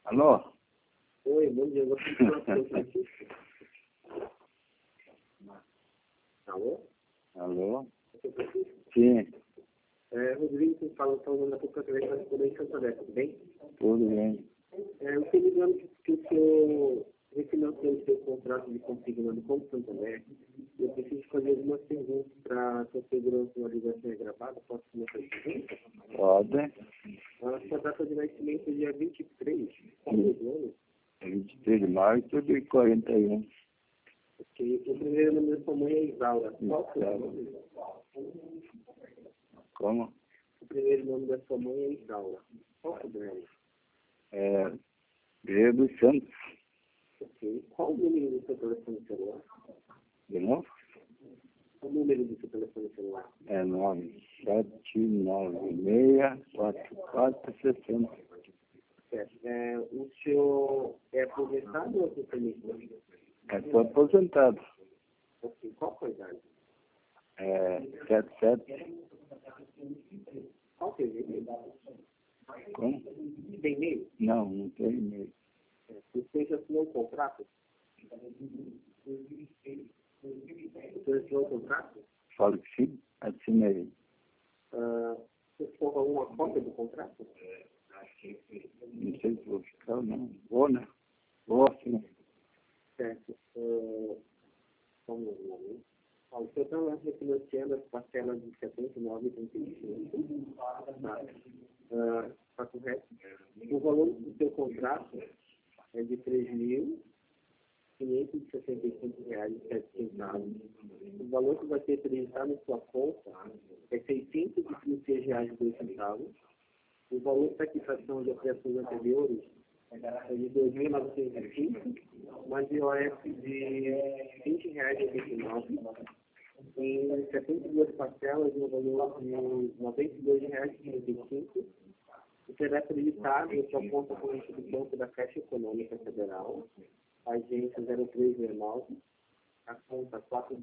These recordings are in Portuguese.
Alô? Oi, bom dia. Eu gostaria de falar com o Francisco. Alô? Alô? Você é Francisco? Sim, Rodrigo, você fala, está usando a pouco através da Escola em Santo André, tudo bem? tudo bem. Eu estou ligando que o senhor refinanciou o seu contrato de consignado com o Santo André. Eu preciso fazer algumas perguntas para a sua segurança uma ligação gravada. Posso começar a pergunta? Pode. A sua data de nascimento é dia 23. Qual é o ano? 23 de março de 41. Ok. O primeiro nome da sua mãe é Isaura. Qual é o seu nome? Como? O primeiro nome da sua mãe é Isaura. Qual é o nome? Guerreiro dos Santos. Ok. Qual o número do seu telefone celular? De novo? O número do seu telefone celular? É 979644460. Certo. O senhor é aposentado ou pensionista? Estou aposentado. Ok. Qual foi a idade? 77. Qual que é o e-mail? Como? Tem e-mail? Não tem e-mail. O senhor já assinou um contrato? O senhor assinou um contrato? Falo que sim, assinei. Você ficou alguma cópia do contrato? Não sei se vou ficar ou não. Vou, né? Vou, sim. Certo. Vamos lá. O senhor está refinanciando as parcelas de 79,35. Está correto? O valor do seu contrato é de R$ 3.565,07. O valor que vai ser acreditado na sua conta é R$ 616,02. O valor da quitação de operações anteriores é de R$ 2.905, mais IOF de R$ 20,89. Em 72 parcelas, no valor de R$ 92,35, será acreditado em sua conta corrente do Banco da Caixa Econômica Federal, agência 0369, a conta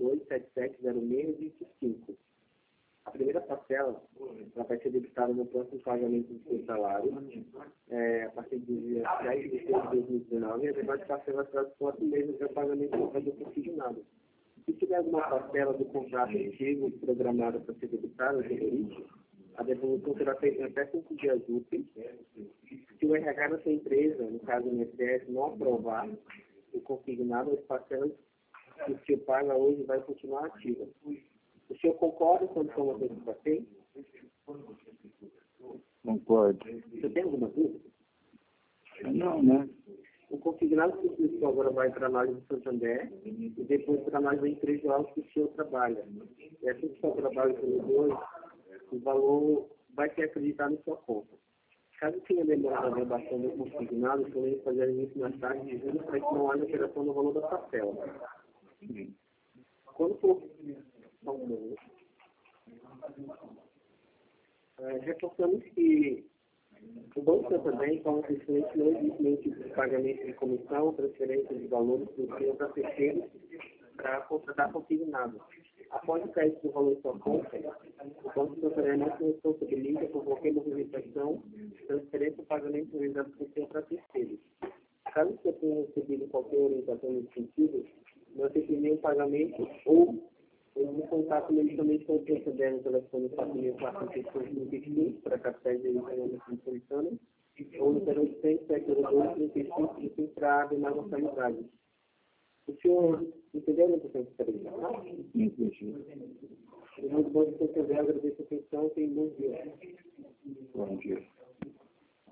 42770625. A primeira parcela vai ser debitada no próximo pagamento do seu salário, a partir do dia 10 de setembro de 2019, e a demais parcelas será de 4 meses para o pagamento do valor consignado. Se tiver alguma parcela do contrato antigo programada para ser debitada, a devolução será feita em até 5 dias úteis. Se o RH da sua empresa, no caso do INSS, não aprovar o consignado, as parcelas que o senhor paga hoje vai continuar ativa. O senhor concorda com a informação que eu passei? Concordo. Você tem alguma dúvida? Não, né? O consignado que o senhor agora vai para a análise do Santander e depois para a análise da empresa que o senhor trabalha. E assim que o senhor trabalha pelos dois, o valor vai ser acreditado em sua conta. Caso tenha demorado a aprovação do consignado, podemos fazer isso mais tarde de juros para que não haja alteração no valor da parcela. Quando for... Reforçamos que o Banco Santander informa que o cliente não existe nenhum tipo de pagamento de comissão, transferência de valores do cliente para terceiros para contratar consignado. Após o crédito do valor em sua conta, o Banco Santander não se responsabiliza por qualquer movimentação, transferência ou pagamento realizado por seu para terceiros. Caso você tenha recebido qualquer orientação nesse sentido, não efetue nenhum pagamento ou o contato imediatamente com o Santander no telefone 4.435 para capitais de economia metropolitana ou no 0800 702 para demais localidades. O senhor entendeu a orientação que está aí? Entendi. Muito bom que você agradeço a atenção e tem bom dia. Bom dia.